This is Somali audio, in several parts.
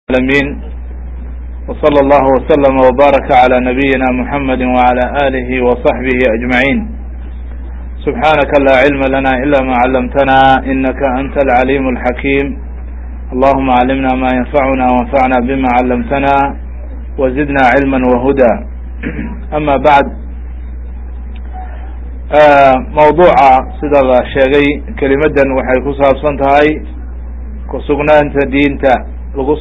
العالمين وصلى الله وسلم وبارك على نبينا محمد وعلى آله وصحبه أجمعين. سبحانك لا علم لنا إلا ما علمتنا إنك أنت العليم الحكيم. اللهم علمنا ما ينفعنا وانفعنا بما علمتنا وزدنا علما وهدى. أما بعد، موضوع sida la sheegay kelimadan waxay ku saabsan tahay ku sugnaanta diinta lagu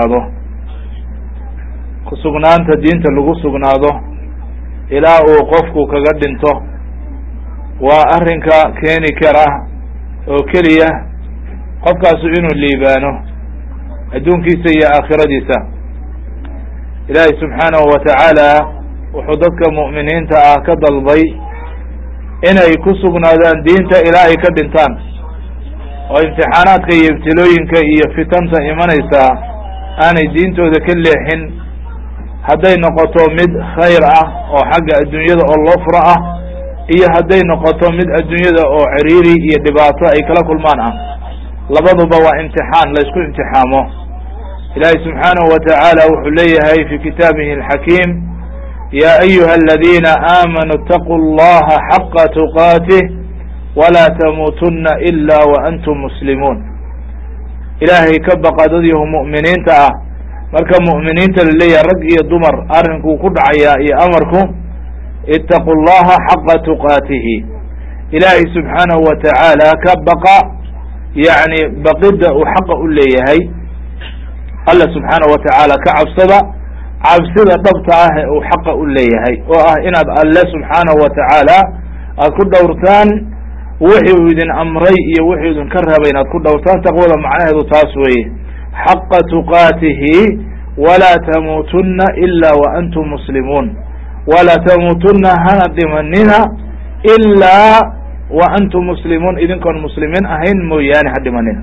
sugnaado ilaa uu qofku kaga dhinto waa arrinka keeni kara oo keliya qofkaasu inuu liibaano adduunkiisa iyo aakhiradiisa. ilaahay subxaanahu wa tacaala wuxuu dadka mu'miniinta ah ka dalbay inay ku sugnaadaan diinta ilaa ay ka dhintaan, oo imtixaanaadka iyo ibtilooyinka iyo fitanta imanaysa aanay diintooda ka leexin, hadday noqoto mid khayr ah oo xagga adduunyada oo loo furo ah, iyo hadday noqoto mid adduunyada oo ciriiri iyo dhibaato ay kala kulmaan ah. labaduba waa imtixaan la isku imtixaamo. ilaahay subxaanahu wa tacaala wuxuu leeyahay fi kitaabihi alxakiim: ya ayuha aladiina aamanuu itaquu allaha xaqa tuqaatih walaa tamuutuna ila waantum muslimuun. ilaahay ka baqa dad yahu mu'miniinta ah. marka mu'miniinta la leeyahay rag iyo dumar arrinkuu ku dhacayaa iyo amarku itaquu allaha xaqa tuqaatihi. ilaahay subxaanahu wa tacaala ka baqa, yani baqida uu xaqa u leeyahay. alla subxaanahu wa tacaala ka cabsada cabsida dhabta ah ee uu xaqa u leeyahay, oo ah inaad alle subxaanahu wa tacaala aad ku dhowrtaan wixii uu idin amray iyo wixii idin ka rabay inaad ku dhowrtaan. taqwada macnaheedu taas weeye, xaqa tuqaatihi walaa tamuutuna ila waantum muslimuun. walaa tamuutuna hana dhimanina ilaa waantum muslimuun, idinkoon muslimiin ahayn mooyaane ha dhimanina.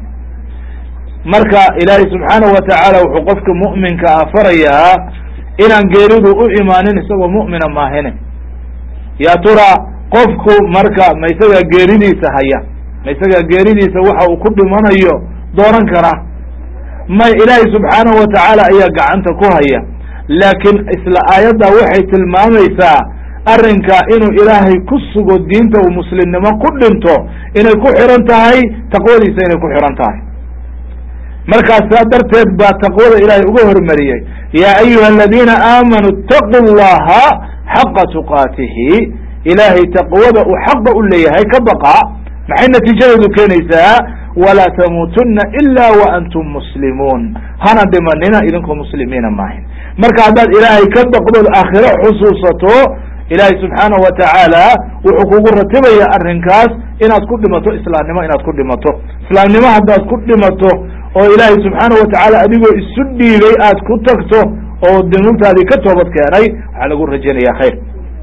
marka ilaahay subxaanahu wa tacaala wuxuu qofka mu'minka ah farayaa inaan geeridu u imaanin isagoo mu'mina maahine. yaa tura qofku marka ma isagaa geeridiisa haya, ma isagaa geeridiisa waxa uu ku dhimanayo dooran karaa? may ilaahay subxaanahu wa tacaala ayaa gacanta ku haya. laakiin isla aayadda waxay tilmaamaysaa arrinka inuu ilaahay ku sugo diinta uu muslimnimo ku dhinto inay ku xiran tahay taqwadiisa, inay ku xiran tahay. markaas saa darteed baa taqwada ilaahay uga hormariyey, ya ayuha aladiina aamanuu itaquu allaha xaqa tuqaatihi. ilaahay taqwada uu xaqa u leeyahay ka baqa. maxay natiijadeedu keenaysaa? walaa tamuutuna ila waantum muslimuun, hana dhimanina idinkoo muslimiina maahin. marka haddaad ilaahay ka baqdood aakhiro xusuusato, ilaahay subxaanahu wa tacaala wuxuu kugu ratibaya arrinkaas inaad ku dhimato islaamnimo, inaad ku dhimato islaamnimo. haddaad ku dhimato oo ilaahay subxaanahu wa tacaala adigoo isu dhiibay aad ku tagto oo dunuubtaadii ka toobad keenay, waxaa lagu rajaynaya khayr.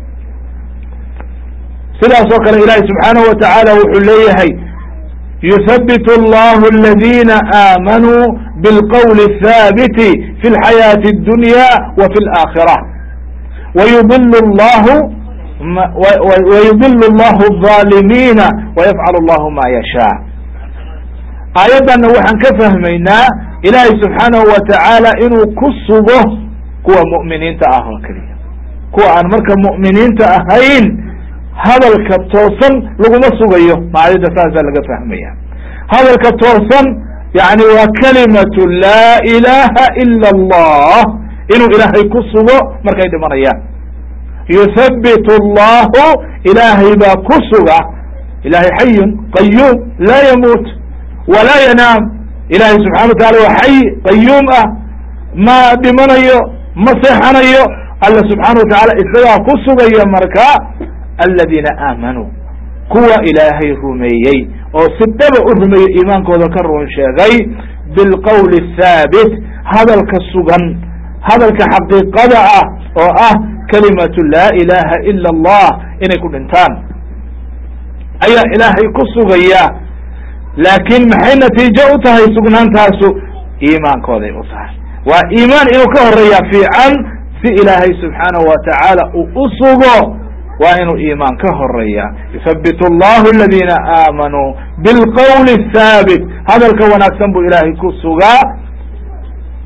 sidaas oo kale ilaahay subxaanahu wa tacaala wuxuu leeyahay: yuthabitu allahu aladiina aamanuu bilqawli athaabiti fi lxayaati addunya wa fi alaakhira wayudilu allahu alظaalimiina wayafcalu allahu ma yashaa. aayaddanna waxaan ka fahmaynaa ilaahay subxaanahu wa tacaala inuu ku sugo kuwa mu'miniinta ah oo keliya. kuwa aan marka mu'miniinta ahayn hadalka toosan laguma sugayo. aayadda saasaa laga fahmaya. hadalka toosan yani waa kalimatu laa ilaha ila allah, inuu ilaahay ku sugo markay dhimanayaan. yuthabitu allahu, ilaahay baa ku suga. ilahay xayun qayuum laa yamuut walaa yanaam. ilaahay subxana wa taala waa xay qayuum ah, ma dhimanayo ma seexanayo. alla subxaana wa tacaala isagaa ku sugaya. marka aladiina aamanuu, kuwa ilaahay rumeeyey oo si dhaba u rumeeyey, iimaankooda ka run sheegay, bilqawli athaabit, hadalka sugan, hadalka xaqiiqada ah oo ah kalimatu laa ilaha ila allah inay ku dhintaan ayaa ilaahay ku sugaya. laakiin maxay natiijo u tahay sugnaantaasu? iimaankooday u tahay. waa iimaan inuu ka horeeya fiican. si ilaahay subxaanahu wa tacaala uu u sugo waa inuu iimaan ka horeeya. yuthabitu allahu aladiina aamanuu bilqawli athaabit, hadalka wanaagsan buu ilaahay ku sugaa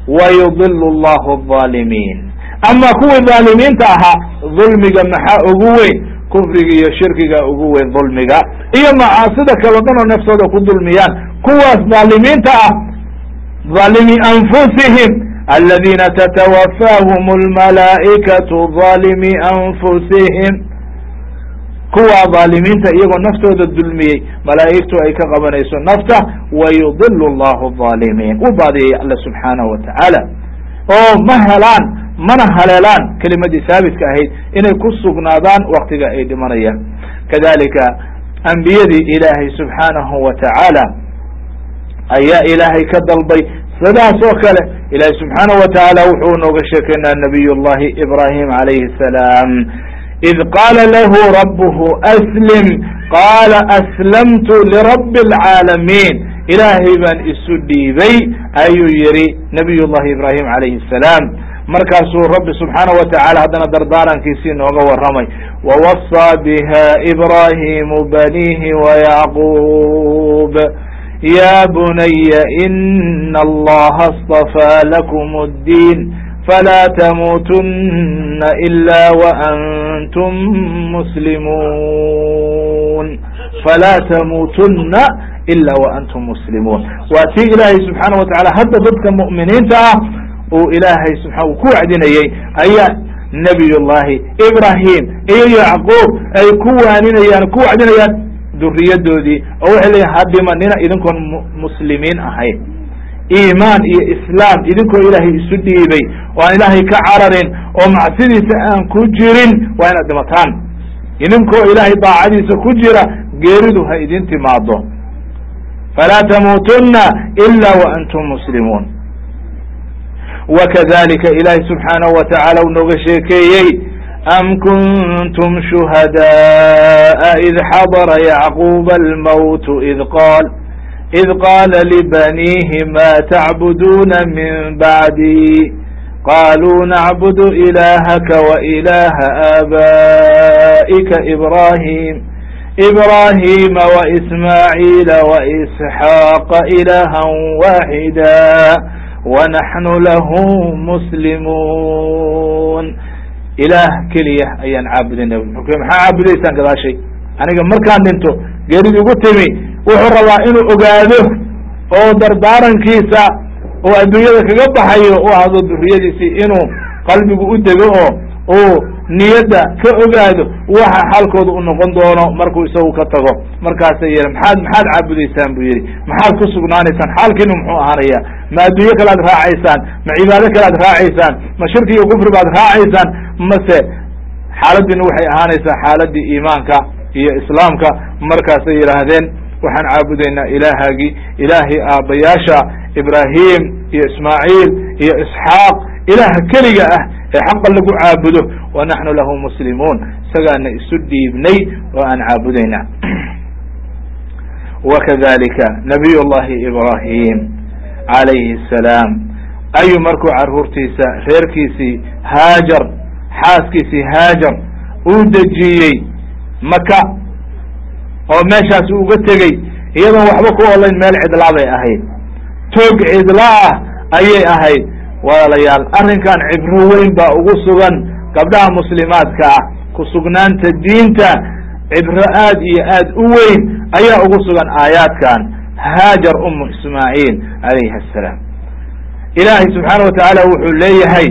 ويضل الله الظالمين أما كوي ظالمين تاها ظلمك محا أقوي كفرك يا شركك أقوي ظلمك إيا معاصدك وضنا نفسه كو ظلميان كوى ظالمين تاها ظالمي أنفسهم الذين تتوفاهم الملائكة ظالمي أنفسهم كوى ظالمين تايقوا نفسه الظلمي ملائكته أي كغبنيسو نفسه ويضل الله الظالمين وبعده الله سبحانه وتعالى مهلان من هلالان كلمة ثابت كأهيد إن يكسوا نادان وقت أيد مريا كذلك أنبياء إلهي سبحانه وتعالى أي إلهي كالضلبي صدا سوكله إلهي سبحانه وتعالى وحونه وشكنا نبي الله إبراهيم عليه السلام إذ قال له ربه أسلم قال أسلمت لرب العالمين إلهي بن السدي بي أي يري نبي الله إبراهيم عليه السلام مركز رب سبحانه وتعالى هذا دردارا كيسين وغور رمي ووصى بها إبراهيم بنيه ويعقوب يا بني إن الله اصطفى لكم الدين فلا تموتن إلا وأنتم مسلمون فلا تموتن إلا وأنتم مسلمون وأتي إلهي سبحانه وتعالى هذا ضدك مؤمنين وإلهي سبحانه كوعدنا أي نبي الله إبراهيم أي يعقوب أي كوعدنا ذرية دودي أو إلي هذا مننا إذن كن مسلمين أهي إيمان إسلام إذن كن إلهي سدي بي وأن إلهي كعرر ومعسدي سأن كجر وأن أدمتان إذن كن إلهي ضاعدي سكجر قيردها إذن تماضه فلا تموتن إلا وأنتم مسلمون وكذلك إلهي سبحانه وتعالى ونغشيكي أم كنتم شهداء إذ حضر يعقوب الموت إذ قال لبنيه ما تعبدون من بعدي قالوا نعبد إلهك وإله آبائك إبراهيم وإسماعيل وإسحاق إلها واحدا ونحن له مسلمون إله كليه أيان عابدين محا عابديسان كذا شيء أنا مركان دينتو قيري يقتمي وحر الله إنه أقاده أو دردارا كيسا وأدوية كقبحيه وهذا الدرية إنه قلبي قدقه أو نيدا كأقاده وحا حالكوض أنه قندونه مركو يسوه كتغو مركا سيئر محاد عابديسان بيري محاد كسقنانيسان حالك إنه محو أهانيا ما أدوية كلا دراعيسان ما عبادة كلا دراعيسان ما شركي وكفر بعد دراعيسان mase xaaladin waxay ahaanaysaa xaaladii iimaanka iyo islaamka markaasay yiraahdeen waxaan caabudaynaa ilaahagi ilaahi aabayaasha ibraahim iyo ismaaciil iyo isxaaq ilaah keliga ah ee xaqa lagu caabudo wa nahnu lahu muslimuun isagaana isu dhiibnay oo aan caabudaynaa wakadalika nabiy llahi ibraahim calayhi الsalaam ayu markuu caruurtiisa reerkiisii haajar xaaskiisii haajar uu dejiyey maka oo meeshaas uga tegey iyadoon waxba ku olayn meel cidlaa bay ahayd toog cidlaa ah ayay ahayd walaalayaal arrinkan cibro weyn baa ugu sugan gabdhaha muslimaadka ah ku sugnaanta diinta cibro aad iyo aad u weyn ayaa ugu sugan aayaadkan haajar umu ismaaciil calayhi assalaam ilaahay subxaana watacaala wuxuu leeyahay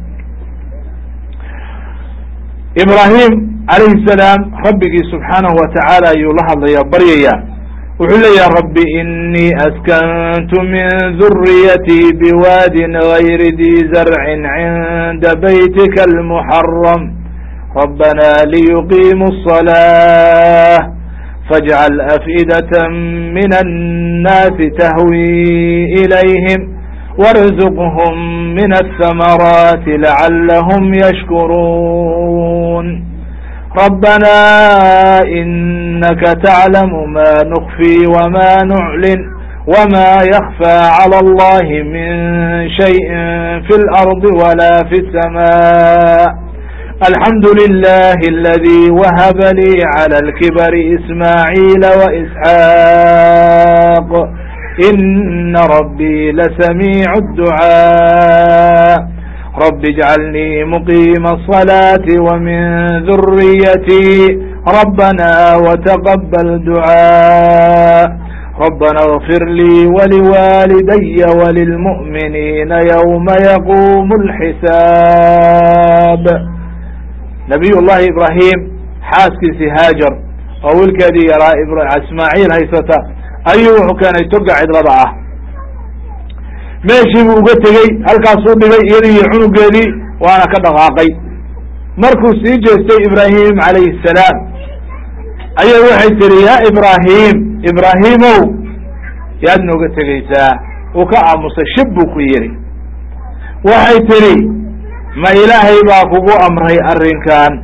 إبراهيم عليه السلام ربك سبحانه وتعالى يلحظ يا بريا وحل يا رب إني أسكنت من ذريتي بواد غير ذي زرع عند بيتك المحرم ربنا ليقيموا الصلاة فاجعل أفئدة من الناس تهوي إليهم وارزقهم من الثمرات لعلهم يشكرون ربنا إنك تعلم ما نخفي وما نعلن وما يخفى على الله من شيء في الأرض ولا في السماء الحمد لله الذي وهب لي على الكبر إسماعيل وإسحاق إن إن ربي لسميع الدعاء رب اجعلني مقيم الصلاة ومن ذريتي ربنا وتقبل دعاء ربنا اغفر لي ولوالدي وللمؤمنين يوم يقوم الحساب نبي الله إبراهيم xaaskiisii haajar oo wiilkeedii yaraa ismaaciil haysata ayuu wuxuu keenay toga cidlada ah meeshii buu uga tegey halkaasuu dhigay iyadii iyo cunugeedii waana ka dhaqaaqay markuu sii jeestay ibraahim calayhi الsalaam ayaa waxay tihi ya ibraahimow yaad nooga tegaysaa uu ka aamusay shib buu ku yidhi waxay tihi ma ilaahay baa kugu amray arrinkan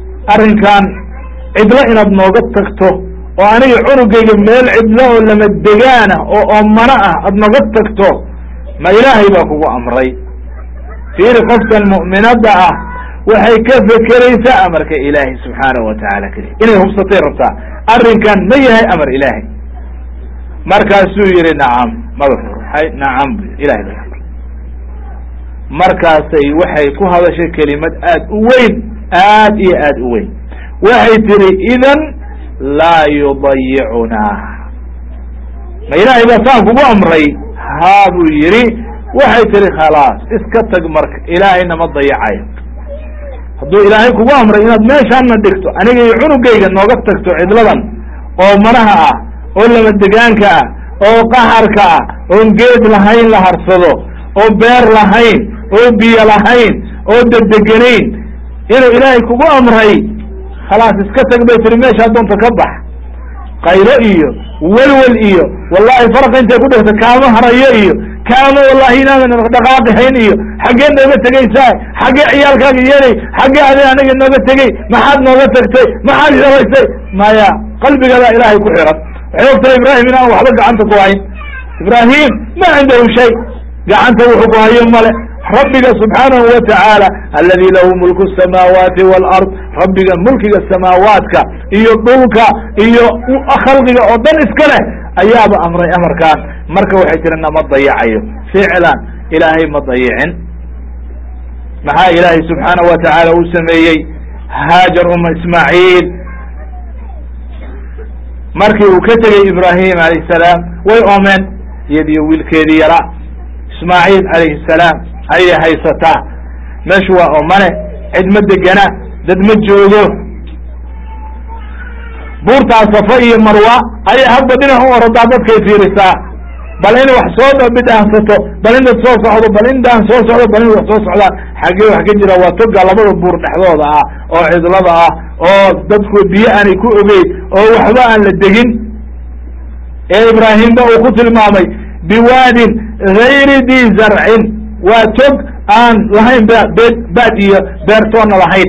cidlo inaad nooga tagto oo aniga cunugayga meel cidlo oo lama degaana oo oomana ah aad nooga tagto ma ilaahay baa kugu amray fiiri qofkan mu'minadda ah waxay ka fekeraysaa amarka ilaahay subxaanahu watacaala keliya inay hubsatay rabtaa arrinkan ma yahay amar ilaahay markaasuu yihi nacam madaxuruxay nacam bu ilahay bay amray markaasay waxay ku hadashay kelimad aad u weyn aad iyo aad u weyn waxay tihi idan laa yudayicunaa ma ilaahay baa saan kugu amray haa buu yidhi waxay tihi khalaas iska tag marka ilaahayna ma dayacayo hadduu ilaahay kugu amray inaad meeshaana dhigto aniga iyo cunugayga nooga tagto cidladan oo manaha ah oo lama degaanka ah oo qaxarka ah oon geed lahayn la harsado oo beer lahayn oo biyo lahayn oo dedeganayn inuu ilaahay kugu amray khalaas iska tag bay tiri meeshaa doonta ka bax qaylo iyo welwel iyo wallahi faraqa intay ku dhigta kaama harayo iyo kaama wallahi inaadan dhaqaaqahayn iyo xaggee nooga tegaysaa xaggee ciyaalkaaga yeelay xaggee aniga nooga tegey maxaad nooga tagtay maxaad shalaysay maya qalbigaada ilaahay ku xiran waxay ogtahay ibraahim inaan waxba gacanta ku hayn ibraahim ma cindahu shay gacanta wuxuu ku hayo male rabbiga subxaanahu watacaala aladi lahu mulku الsamaawaati wاlard rabbiga mulkiga samaawaadka iyo dhulka iyo khalqiga oo dhan iska leh ayaaba amray amarkaan marka waxay tiri nama dayacayo ficlan ilaahay ma dayicin maxaa ilaahay subxaanahu watacaala uu sameeyey haajar uma ismaaciil markii uu ka tegey ibraahim alayh الsalaam way oomeen iyadiyo wiilkeedii yaraa ismaaciil alayhi الsalaam ayay haysataa meeshu waa oomane cid ma degana dad ma joogo buurtaa safa iyo marwa ayay hadba dhinac u orodaa dadkay fiirisaa bal in wax soo bidhaansato bal in dad soo socdo bal in daan soo socdo bal in wax soo socdaan xaggee wax ka jira waa toga labada buur dhexdooda ah oo cidlada ah oo dadku biyo aanay ku ogeyn oo waxba aan la degin ee ibraahimba uu ku tilmaamay biwaadin gayri di zarcin waa tog aan lahayn baad iyo beertoona lahayn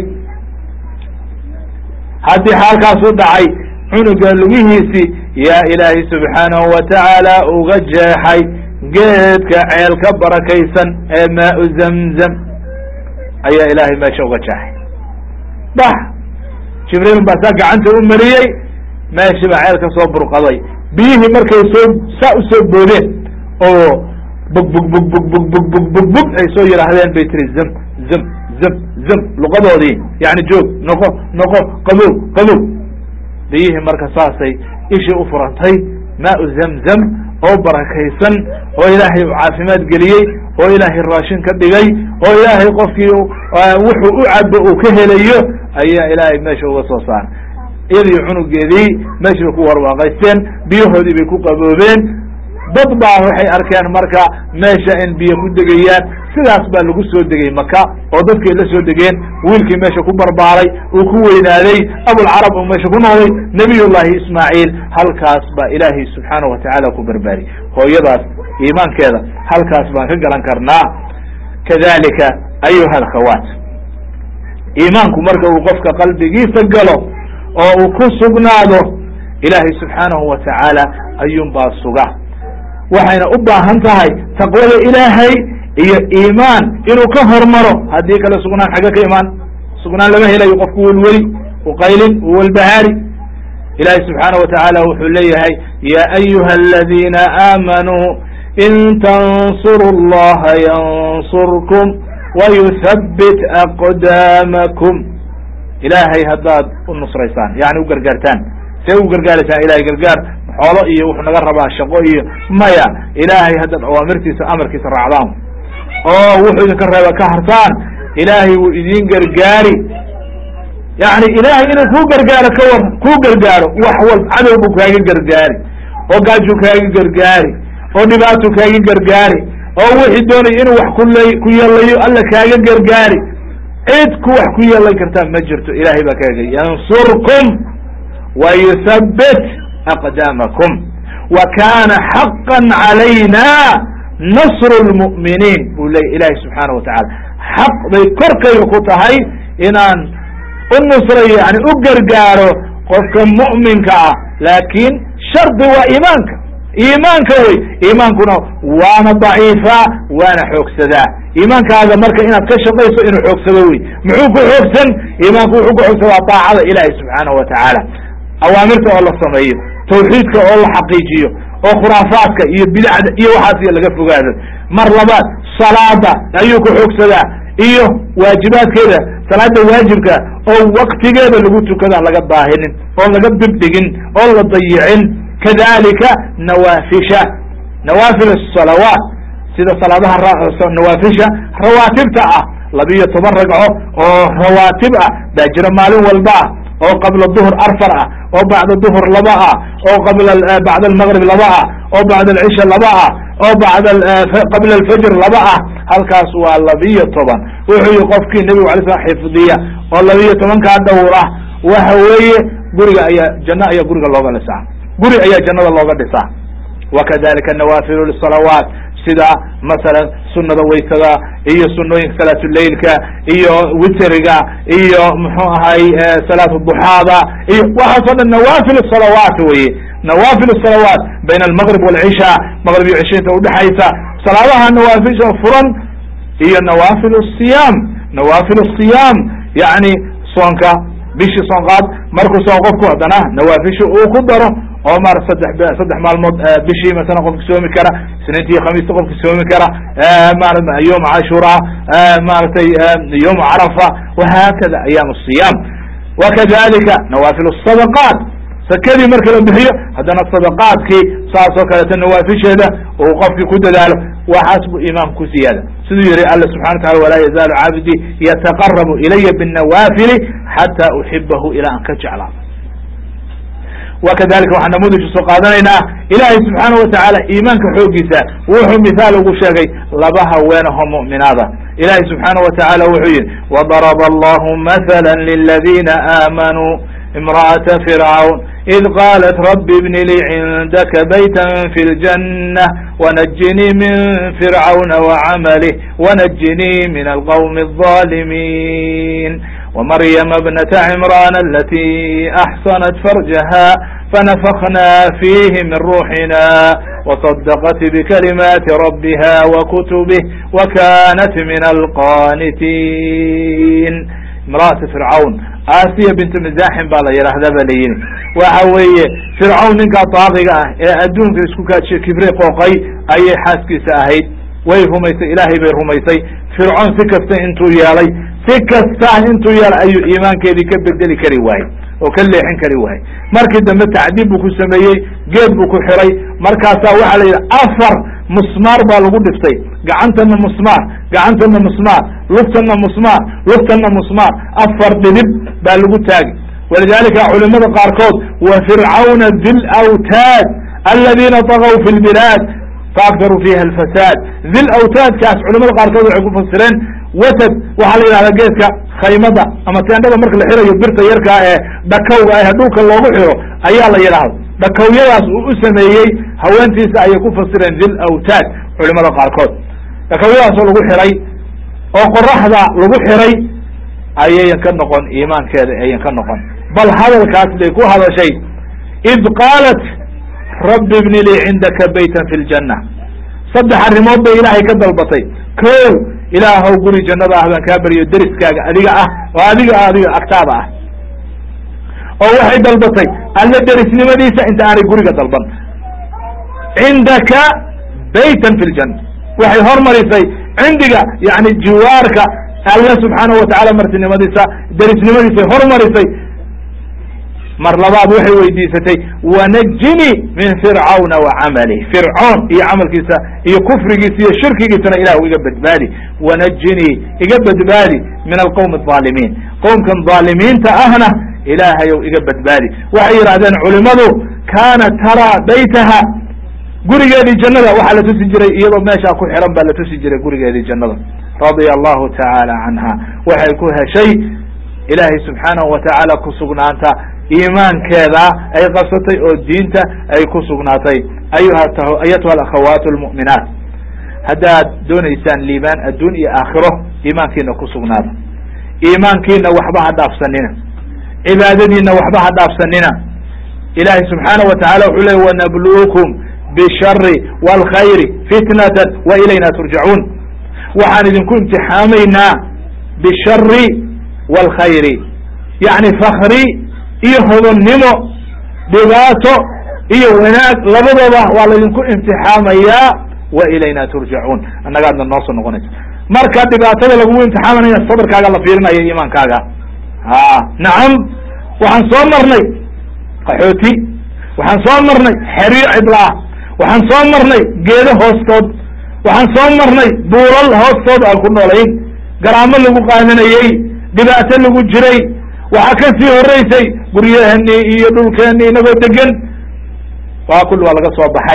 haddii xaalkaas u dhacay cunuga lugihiisi yaa ilaahay subxaanahu watacaala uga jeexay geedka ceelka barakaysan ee maau zamzam ayaa ilaahay meesha uga jeexay bax jibriil baasaa gacanta u mariyey meeshii baa ceel ka soo burqaday biyihii markay saa usoo boodeen oo bug ay soo yidhaahdeen bay tiri zam luqadoodii yani joog noqo qabow biyihii marka saasay ishii u furantay maau zamzam oo barakaysan oo ilaahay u caafimaad geliyey oo ilaahay raashin ka dhigay oo ilaahay qofkii wuxuu u cabo uu ka helayo ayaa ilaahay meesha uga soo saaray iyadii cunugeedii meeshii bay ku warwaaqaysteen biyahoodii bay ku qaboobeen dad baa waxay arkeen marka meesha in biyo ku degayaan sidaas baa lagu soo degay maka oo dadkay la soo degeen wiilkii meesha ku barbaaray uu ku weynaaday abulcarab uu meesha ku noqday nabiyullahi ismaaciil halkaas baa ilaahay subxaanahu watacaala ku barbaariyey hooyadaas iimaankeeda halkaas baan ka garan karnaa kadalika ayuha alkhawaat iimaanku marka uu qofka qalbigiisa galo oo uu ku sugnaado ilaahay subxaanahu watacaala ayuun baa suga waxayna u baahan tahay taqwada ilaahay iyo iimaan inuu ka hormaro haddii kale sugnaan xagga ka imaan sugnaan lama helayo qofku welweli uqaylin uwalbahaari ilaahay subxaanaه watacaala wuxuu leeyahay ya ayuha aladiina aamanuu in tansuru اllaha yansurkum wayuthabbit aqdaamakum ilaahay haddaad u nusraysaan yani u gargaartaan see u gargaaraysaan ilahay gargaar xoolo iyo wuxuu naga rabaa shaqo iyo maya ilaahay haddaad awaamirtiisa amarkiisa raacdaan oo wuxuu idinka reeba ka hartaan ilaahay wuu idin gargaari yani ilaahay inuu kuu gargaaro ka war kuu gargaaro wax walba cadow buu kaaga gargaari oo gaajuu kaaga gargaari oo dhibaato kaaga gargaari oo wixii doonay inuu wax ku yeelayo alla kaaga gargaari cid ku wax ku yeelan kartaa ma jirto ilaahay baa kaaga yansurkum wayuthabbit aqdaamakum wa kana xaqan calayna nasru lmu'miniin buu leeyay ilaahay subxaana watacala xaq bay korkayga ku tahay inaan u nusrayo yani u gargaaro qofka mu'minka ah laakin shardi waa iimaanka iimaanka wey iimaankuna waana daciifa waana xoogsadaa iimaankaaga marka inaad ka shaqayso inuu xoogsado wey muxuu ku xoogsan iimaanku wuxuu ku xoogsadaa daacada ilaahay subxaanahu watacaala awaamirta oo la sameeyo tawxiidka oo la xaqiijiyo oo khuraafaadka iyo bidacda iyo waxaas iyo laga fogaado mar labaad salaada ayuu ku xoogsadaa iyo waajibaadkeeda salaada waajibka oo waktigeeda lagu tukada laga daahinin oo laga dibdhigin oo la dayicin kadalika nawaafisha nawaafil الصalawaat sida salaadaha nawaafisha rawaatibta ah 12 ragco oo rawaatib ah baa jira maalin walba ah oo qabla duhr 4 ah oo bacda duhr 2 ah oo bacda almaghrib 2 ah oo bacda alcisha 2 ah oo qabla alfajr 2 ah halkaas waa 12 wuxuu yihi qofkii nabigu alay slam xifdiya oo 12 kaa dhowr ah waxa weeye guriga ayaa janno ayaa guriga looga dhisaa guri ayaa jannada looga dhisaa wakadalika nawaafilu lisalawaat sida masalan sunada waysada iyo sunooyinka salaatuleilka iyo witriga iyo muxuu ahay salaat duxaada iyo waxaasoo dhan nawaafil salawaat weye nawaafil salawaat bayna almaqrib walcisha maqrib iyo cisha inta udhexaysa salaadaha nawaafisha furan iyo nawaafil siyam nawaafil siyam yani soonka bishii soonqaad markuu soon qofku haddana nawaafisha uu ku daro oo mar saddex maalmood bishii masalan qofka soomi kara isniintii khamiista qofka soomi kara yom cashura maaragtay yom carafa wahaakada ayaam الصiyam wakadalika nawaafil الsadaqaat sakadii marka la bixiyo haddana sadaqaadkii saas oo kaleeto nawaafisheeda uu qofkii ku dadaalo waxaas buu imaamku ku siyaada siduu yihi alla subxana wa taala walaa yazaalu cabdii yataqarabu ilaya bالnawaafili xata uxibahu ilaa an ka jeclaa wakadalika waxaan namuudij usoo qaadanaynaa ilaahay subxaana watacaala iimaanka xoogiisa wuxuu mithaal ugu sheegay laba haweenaho mu'minaada ilahay subxaana watacaala wuxuu yihi wadaraba allahu mathala liladina aamanuu imra'ata fircawn id qaalat rabi ibni lii cindaka bayta fi ljannة wanajinii min fircawna wacamalih wanajinii min alqawmi الظalimin ومريم ابنة عمران التي أحصنت فرجها فنفخنا فيه من روحنا وصدقت بكلمات ربها وكتبه وكانت من القانتين امرأة فرعون آسيا بنت مزاحم بالا يرهد بليين وحوية فرعون منك طاغقة أدون في اسكوكات كبري قوقي أي حاسكي ساهيد ويرهميسي إلهي بيرهميسي فرعون سكست انتو يالي si kastaa intuu yar ayuu iimaankeedii ka bedeli kari waayey oo ka leexin kari waayey markii dambe tacdiib buu ku sameeyey geed buu ku xiray markaasaa waxaa la yidhi 4 musmaar baa lagu dhiftay gacantana musmaar gacantana musmaar luftana musmaar luftana musmaar 4 dhidib baa lagu taagi walidalika culimada qaarkood wa fircawna dil awtaad aladiina طagaw fi lbilaad faaktaruu fiha alfasaad dil awtaadkaas culimada qaarkood waxay ku fasireen watad waxaa la yidhahdaa geedka khaymada ama teendhada marka la xirayo birta yarkaa ee dhakawga ah dhulka loogu xiro ayaa la yidhahda dhakawyadaas uu u sameeyey haweentiisa ayay ku fasireen dil awtaad culimada qaarkood dhakawyadaasoo lagu xiray oo qoraxda lagu xiray ayayan ka noqon iimaankeeda ayan ka noqon bal hadalkaas bay ku hadashay id qaalat rabbi ibni lii cindaka baytan fi ljanna 3 arrimood bay ilaahay ka dalbatay ko ilaahow guri jannada ah baan kaa baryo deriskaaga adiga ah oo adiga agtaada ah oo waxay dalbatay alla derisnimadiisa inta aanay guriga dalban cindaka baytan fi ljanna waxay hormarisay cindiga yani jiwaarka alla subxaanahu watacaala martinimadiisa derisnimadiisay hormarisay mar labaad waxay weydiisatay wanajinii min fircawna wa camalih fircoon iyo camalkiisa iyo kufrigiisa iyo shirkigiisana ilahu iga badbaadi wanajinii iga badbaadi min alqowmi الظaalimiin qowmkan dhaalimiinta ahna ilaahayow iga badbaadi waxay yidhahdeen culimadu kaana taraa baytaha gurigeedii jannada waxaa la tusi jiray iyadoo meeshaa ku xiran baa la tusi jiray gurigeedii jannada radia allahu tacaala canha waxay ku heshay ilaahay subxaanahu watacaala kusugnaanta iimaankeeda ay qabsatay oo diinta ay ku sugnaatay ayatuha alakhawaat almu'minaat haddaad doonaysaan liibaan adduun iyo aakhiro iimaankiina ku sugnaada iimaankiina waxba ha dhaafsanina cibaadadiina waxba ha dhaafsanina ilaahay subxaanahu watacaala wuxuu leey wanabluukum bishari wاlkhayri fitnatan wa ilayna turjacuun waxaan idinku imtixaamaynaa bishari wاlkhayri yani fakri iyo hodonnimo dhibaato iyo wanaag labadooda waa laydinku imtixaamayaa wa ilayna turjacuun annagaadna noo soo noqonaysa marka dhibaatada lagugu imtixaamanaya sabrkaaga la fiirinaya iimaankaaga nacam waxaan soo marnay qaxooti waxaan soo marnay xeriir cidlaah waxaan soo marnay geedo hoostood waxaan soo marnay buulal hoostood aan ku noolayn garaamo lagu qaadanayey dhibaato lagu jiray waxaa ka sii horeysay guryahani iyo dhulkeeni inagoo degan waa kulli waa laga soo baxay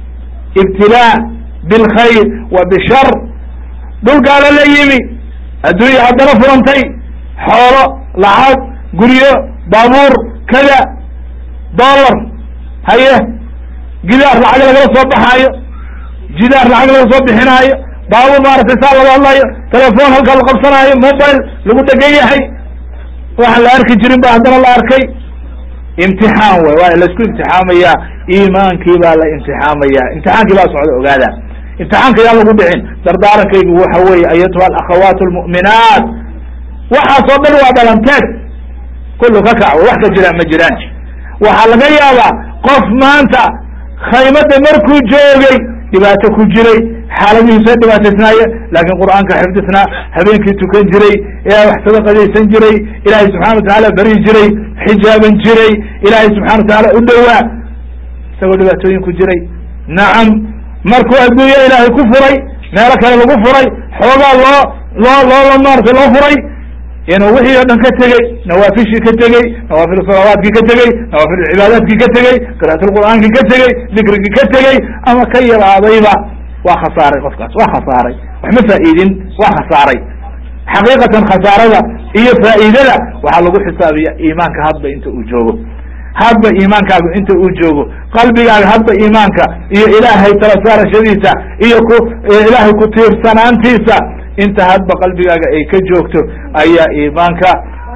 ibtilaa bilkhayr wa bishar dhulkaala la yimi adduunya haddana furantay xoolo lacag guryo baabuur kada dollar haye gidaar lacag lagala soo baxaayo jidaar lacag laga soo bixinaayo baabuur maaragtay saa laga hadlayo telefoon halkaa la qabsanaayo mobile lagu dhegan yahay waxaan la arki jirin ba haddana la arkay imtixaan wey waa laisku imtixaamaya iimaankii baa la imtixaamaya imtixaankii baa socda ogaada imtixaanka yaan lagu dhicin dardaarankaygu waxa weeye ayatuha alakhawaat almu'minaat waxaasoo dhan waa dhalanteed kullu ka kac wax ka jiraan ma jiraan waxaa laga yaabaa qof maanta khaymada markuu joogay dhibaato ku jiray xaaladihiisa dhibaataysnaaye laakiin qur'aanka xifdisnaa habeenkii tukan jiray wax sadaqadaysan jiray ilaahay subxana watacaala beri jiray xijaaban jiray ilaahay subxana watacaala u dhowaa isagoo dhibaatooyin ku jiray nacam markuu adduunya ilaahay ku furay meelo kale lagu furay xoogaa loo maarata loo furay inuu wixii oo dhan ka tegey nawaafishii ka tegey nawaafil salawaadkii ka tegey nawaafil cibaadaadkii ka tegey qira'atulqur'aankii ka tegey dikrigii ka tegey ama ka yaraadayba waa khasaaray qofkaas waa khasaaray wax ma faa'iidin waa khasaaray xaqiiqatan khasaarada iyo faa'iidada waxaa lagu xisaabiya iimaanka hadba inta uu joogo hadba iimaankaagu inta uu joogo qalbigaaga hadba iimaanka iyo ilaahay tala saarashadiisa iyo ilaahay ku tiirsanaantiisa inta hadba qalbigaaga ay ka joogto ayaa iimaanka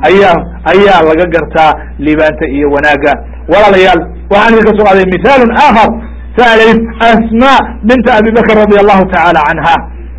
ayaa laga gartaa liibaanta iyo wanaagga walaalayaal waxaan idinka soo qaaday mithaalun aakhar ثالث أسmاء بنت أبي بكر رضي الله تعالى عنها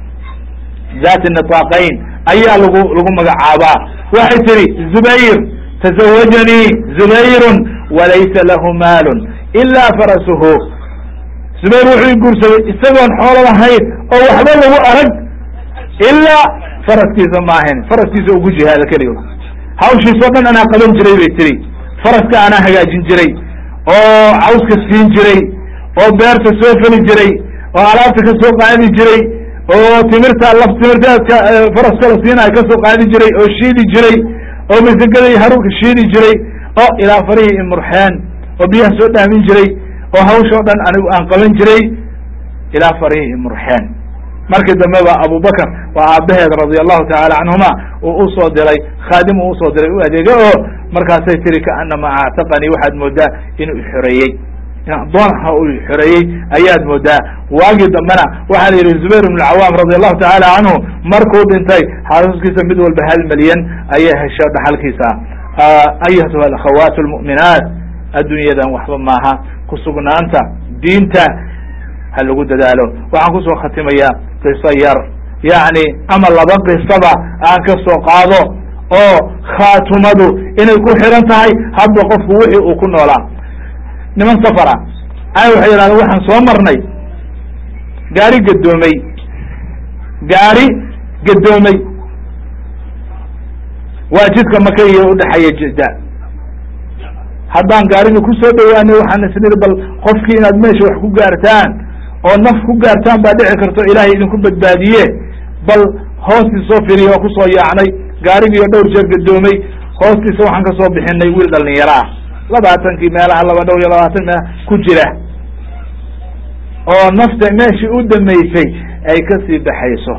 ذات النطاقين ayaa lagu magacaabaa waxay tihi زبير تزوجني زبير walaysa lahu maal إلا فرسه زبير wuxuu guursaday isagoon xoolo lahayn oo waxba lagu arag ilaa faraskiisa maahayn faraskiisa ugu jihaada keligo hawshiisoo dhan anaa qaban jiray bay tihi faraska anaa hagaajin jiray oo cawska siin jiray oo beerta soo feli jiray oo alaabta ka soo qaadi jiray oo timirta timirteedka faraska la siinayo ka soo qaadi jiray oo shiidi jiray oo masagada iyo haruurka shiidi jiray oo ilaa farihii imurxeen oo biyaha soo dhaamin jiray oo hawshoo dhan anigu aan qaban jiray ilaa farihii imurxeen markii dambe ba abubakar waa aabaheed radia allahu tacaala canhuma uu usoo diray khaadim uu usoo diray u adeega oo markaasay tiri kaanama actaqanii waxaad moodaa inuu xoreeyey adoonha uu xoreeyey ayaad moodaa waagii dambena waxaa la yidhi zubayr ibn alcawaam radi allahu tacaala canhu markuu dhintay xaasaskiisa mid walba 1 milyan ayay hesho dhaxalkiisa ayatuha alakhawaat almu'minaat adduunyadan waxba maaha kusugnaanta diinta ha lagu dadaalo waxaan kusoo khatimayaa qiso yar yani ama laba qisaba aan ka soo qaado oo khaatumadu inay ku xiran tahay hadba qofku wixii uu ku noolaa niman safara ay waxay yidhahdeen waxaan soo marnay gaari gadoomay, gaari gadoomay waa jidka maka iyo udhexeeya Jidda. haddaan gaariga kusoo dhawaanay waxaan isniri bal qofkii inaad meesha wax ku gaartaan oo naf ku gaartaan baa dhici karto ilaahay idinku badbaadiye, bal hoostii soo firiya waa kusoo yaacnay, gaarigiiyo dhowr jeer gadoomay, hoostiisa waxaan kasoo bixinay wiil dhalinyaro ah 20 meelaha 20 meelaha ku jira oo nafta meeshii u damaysay ay kasii baxayso.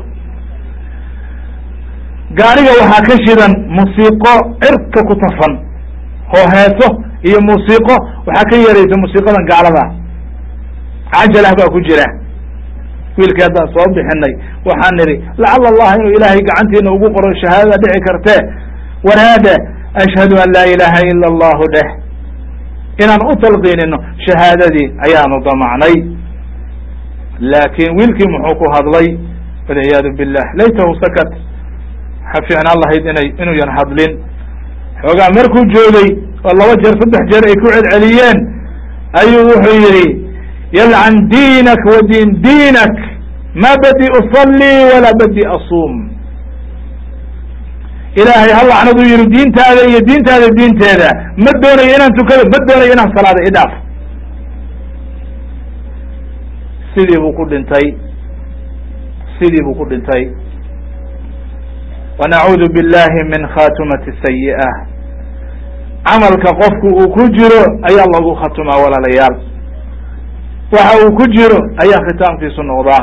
gaariga waxaa ka shidan musiiqo cirka ku tafan oo heeso iyo musiiqo waxaa ka yaraysa musiiqadan gaalada, cajalah baa ku jira. wiilkii haddaan soo bixinay waxaan nidhi lacala allah inuu ilaahay gacantiina ugu qoro shahaadada dhici kartee, waraada ashhadu an laa ilaha ila allahu dheh, inaan u talqiinino shahaadadii ayaanu damacnay. laakiin wiilkii muxuu ku hadlay? walciyaadu billah, laytahu sakat, ha fiicnaan lahayd inuu yan hadlin. xoogaa markuu joogay oo 2 jeer 3 jeer ay ku celceliyeen ayuu wuxuu yihi yalcan diinak wa diinak ma badi usalli walaa badi asuum. ilaahay ha lacnaduu yihi diintaada iyo diintaada diinteeda, ma doonayo inaan tukado, ma doonayo inaan salaada idhaaf. sidii buu ku dhintay, sidii buu ku dhintay. wanacuudu billahi min khatumati sayi'ah. camalka qofku uu ku jiro ayaa lagu khatumaa walaalayaal, waxa uu ku jiro ayaa khitaamkiisu noqdaa.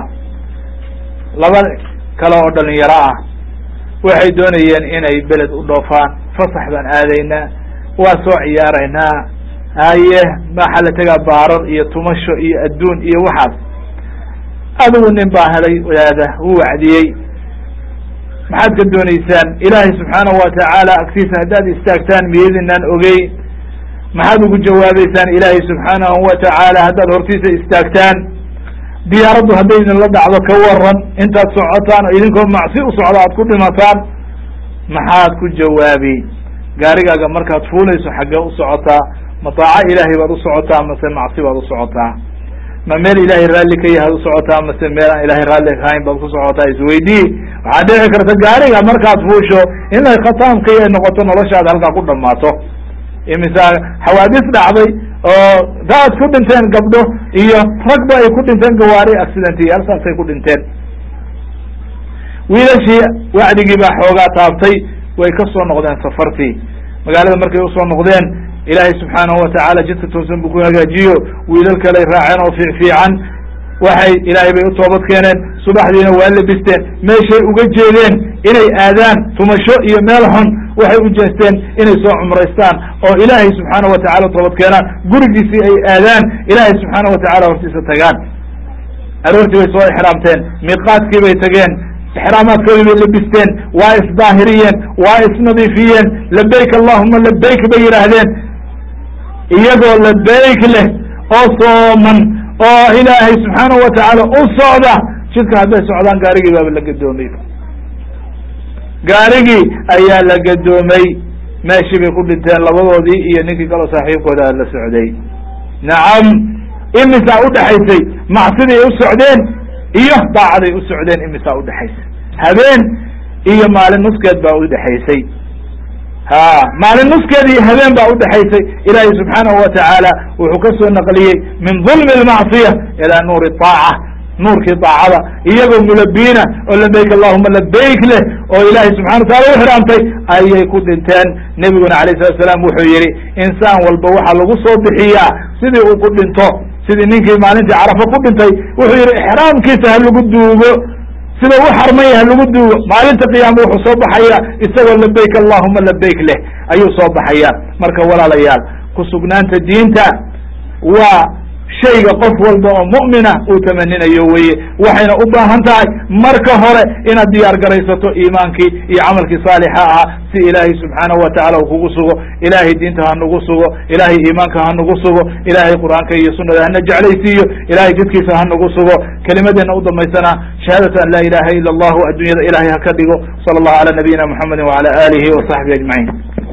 2 kale oo dhalinyaro ah waxay doonayeen inay beled u dhoofaan, fasax baan aadaynaa, waa soo ciyaaraynaa, haye maxaa la tegaa baarar iyo tumasho iyo adduun iyo waxaas. adigu nin baa helay wadaada, wuu wacdiyey, maxaad ka doonaysaan? ilaahay subxaanahu watacaala agtiisa haddaad istaagtaan miyaydinaan ogeyn? maxaad ugu jawaabeysaan ilaahay subxaanahu watacaala haddaad hortiisa istaagtaan? diyaaraddu hadday idinla dhacdo ka waran, intaad socotaan oo idinkoo macsi u socda aad ku dhimataan, maxaad ku jawaabi? gaarigaaga markaad fuulayso xaggee u socotaa? ma taaco ilaahay baad u socotaa mase macsi baad u socotaa? ma meel ilaahay raalli ka yahaad u socotaa mase meel aan ilaahay raalli kahayn baad ku socotaa? isweydii. waxaa dhici karta gaariga markaad fuusho inay khataamka ay noqoto noloshaada halkaa ku dhamaato. imisa xawaadis dhacday oo daad ku dhinteen gabdho iyo ragba ay ku dhinteen gawaari accidentiyaal, saasay ku dhinteen. wiilashii wacdigii baa xoogaa taabtay, way ka soo noqdeen safartii. magaalada markay usoo noqdeen, ilaahay subxaanahu watacaala jidka toosan buu ku hagaajiyo, wiilal kaley raaceen oo fiican. waxay ilaahay bay u toobad keeneen, subaxdiina waa labisteen, meeshay uga jeedeen inay aadaan tumasho iyo meel xun, waxay u jeesteen inay soo cumraystaan oo ilaahay subxaanahu watacaala toobad keenaan, gurigiisii ay aadaan, ilaahay subxaanahu watacaala hortiisa tagaan. aroortii bay soo ixraamteen, miiqaadkii bay tageen, ixraamaadkoodii bay labisteen, waa isdaahiriyeen, waa isnadiifiyeen, labayk allahuma labayk bay yidhaahdeen, iyagoo labayk leh oo sooman oo ilaahay subxaanahu watacaala u socda. jidka hadday socdaan gaarigii baaba la gadoomay, gaarigii ayaa la gadoomay, meeshii bay ku dhinteen labadoodii iyo ninkii kaloo saaxiibkooda la socday. nacam, imisaa udhaxaysay macsiday u socdeen iyo daacaday u socdeen, imisaa udhaxaysay? habeen iyo maalin nuskeed baa udhaxaysay. maalin nuskeed iyo habeen baa udhaxaysay. ilaahay subxaanahu watacaala wuxuu ka soo naqliyey min dulmi lmacsiya ilaa nuuri aaca, nuurkii daacada, iyagoo mulabiina oo labayk allahuma labayk leh oo ilaahay subxana wataala u xiraamtay ayay ku dhinteen. nebiguna alayh salatu salaam wuxuu yihi insaan walba waxaa lagu soo bixiyaa sidii uu ku dhinto. sidii ninkii maalintii carafa ku dhintay wuxuu yihi ixraamkiisa ha lagu duugo, sida u xarmay ha lagu duugo. maalinta qiyaama wuxuu soo baxaya isagoo labayk allahuma labayk leh ayuu soo baxaya. marka walaalayaal, kusugnaanta diinta waa shayga qof walba oo mu'mina uu tamaninayo weye. waxayna u baahan tahay marka hore inaad diyaar garaysato iimaankii iyo camalkii saalixa ahaa si ilaahay subxaanahu watacaala uu kugu sugo. ilaahay diinta ha nagu sugo, ilaahay iimaanka ha nagu sugo, ilaahay qur'aanka iyo sunada hana jeclaysiiyo, ilaahay jidkiisa ha nagu sugo. kelimadeena u damaysana shahaadatu an laa ilaha ila allahu, adduunyada ilaahay ha ka dhigo. sala allahu cala nabiyina muxamedi wacala alihi wasaxbihi ajmaciin.